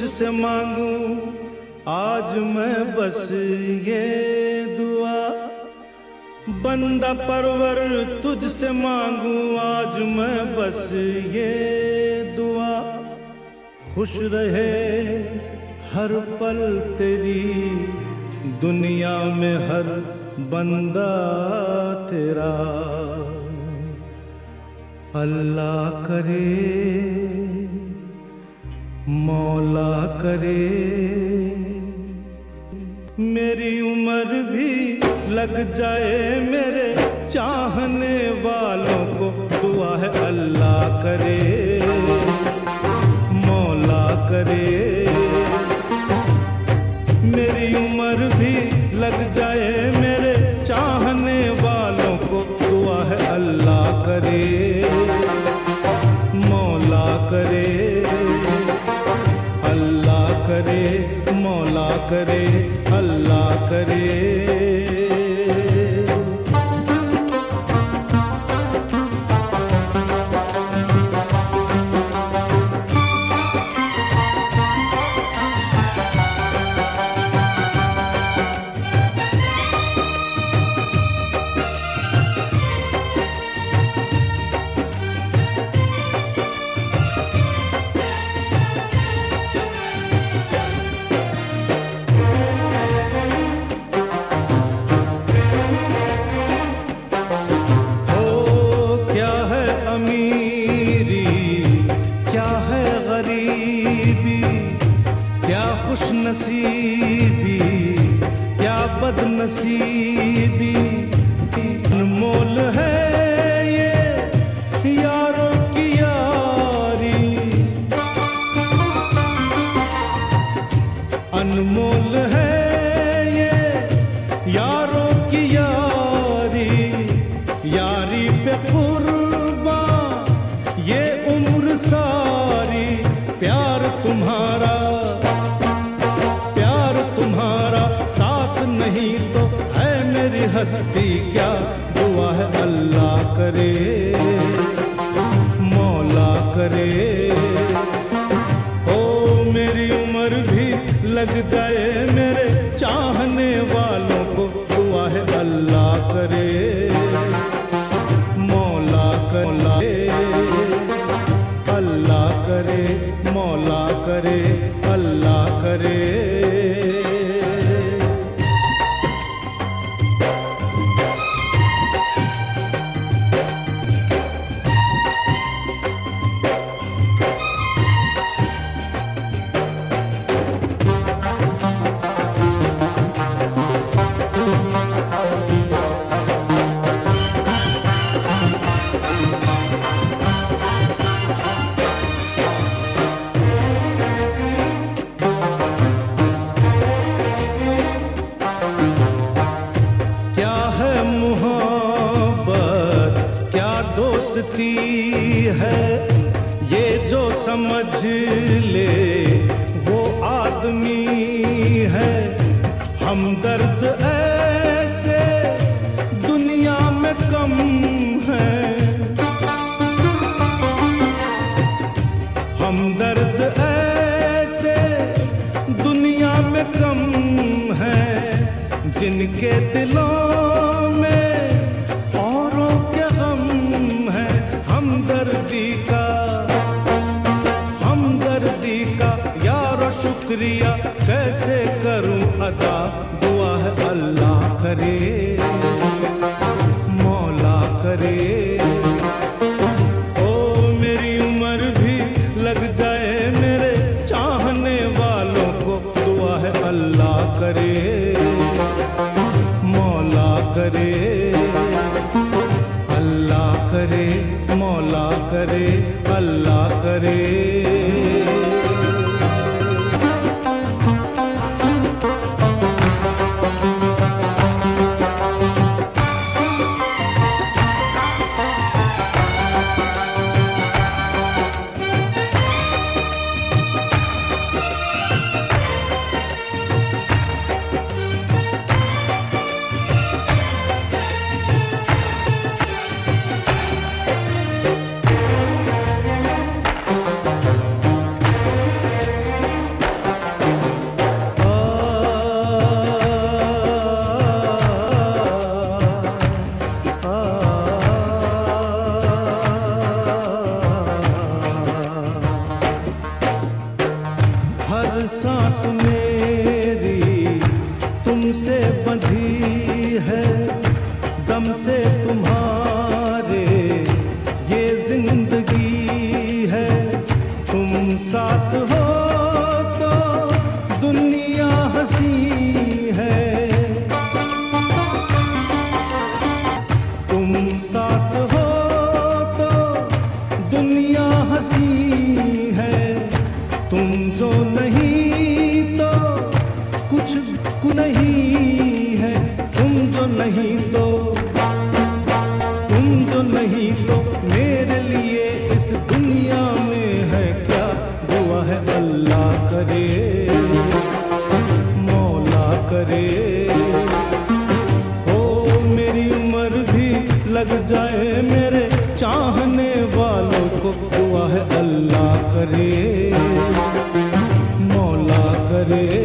तुझसे मांगूं आज मैं बस ये दुआ, बंदा परवर तुझसे मांगूं आज मैं बस ये दुआ, खुश रहे हर पल तेरी दुनिया में हर बंदा तेरा। अल्लाह करे मौला करे मेरी उम्र भी लग जाए मेरे चाहने वालों को दुआ है। अल्लाह करे मौला करे मेरी उम्र भी लग जाए मेरे चाहने वालों को दुआ है। अल्लाह करे मौला करे, अल्लाह करे मौला करे, अल्लाह करे। नसीबी क्या बदनसीबी, अनमोल है ये यारों की यारी, अनमोल है ये यारों की यारी, यारी पे कुर्बान ये उम्र सारी। प्यार तुम्हारा नहीं तो है मेरी हस्ती क्या, दुआ है अल्लाह करे मौला करे। ओ मेरी उम्र भी लग जाए मेरे चाहने वालों को दुआ है। अल्लाह करे मौला करे, अल्लाह करे मौला करे, अल्लाह करे। दोस्ती है ये जो समझ ले वो आदमी है, हमदर्द ऐसे दुनिया में कम है, हमदर्द ऐसे दुनिया में कम है, जिनके दिलों में औरों के गम है। हमदर्दी का यारो शुक्रिया कैसे करूं अदा, दुआ है अल्लाह करे मौला करे। ओ मेरी उम्र भी लग जाए मेरे चाहने वालों को दुआ है। अल्लाह करे मौला करे, अल्लाह करे मौला करे, अल्लाह करे। हर सांस मेरी तुमसे बंधी है, दम से तुम्हारे ये जिंदगी है। तुम साथ हो तो दुनिया हंसी है, तुम साथ हो तो दुनिया हंसी है। तुम जो नहीं तो कुछ नहीं है, तुम जो नहीं तो मेरे लिए इस दुनिया में है क्या। दुआ है अल्लाह करे, मौला करे, ओ मेरी उम्र भी लग जाए मेरे चाहने वालों को। दुआ है अल्लाह करे, मौला करे।